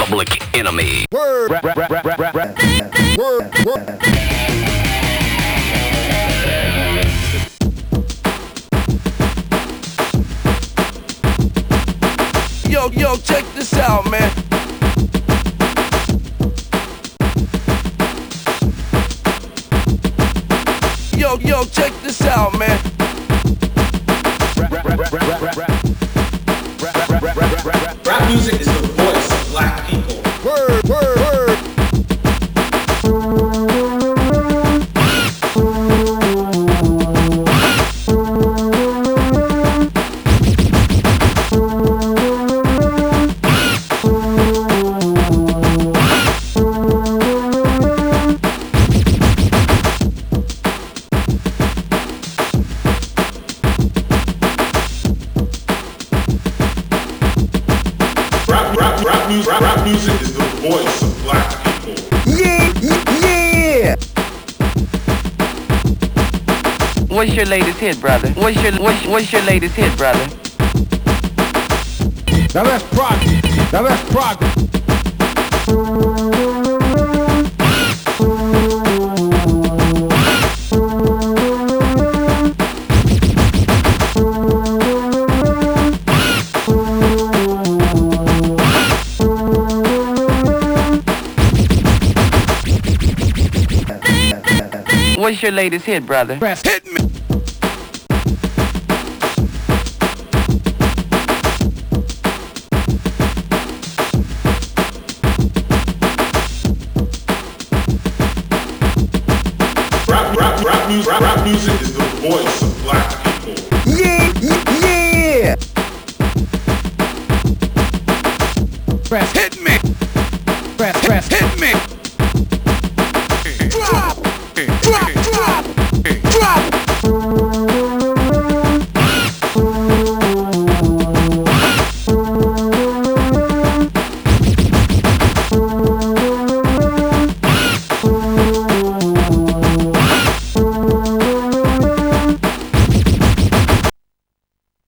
Public Enemy. Word. Word. Word. Yo, check this out, man. Yo, check this out, man. Rap music is the voice of black people. Word, word, word. Rap music is the voice of black people. Yeah. What's your latest hit, brother? What's your latest hit, brother? Now that's progress. Now that's progress. What's your latest hit, brother? Hit me. Rap music is the voice of black people. Yeah. Press hit me. Press hit me.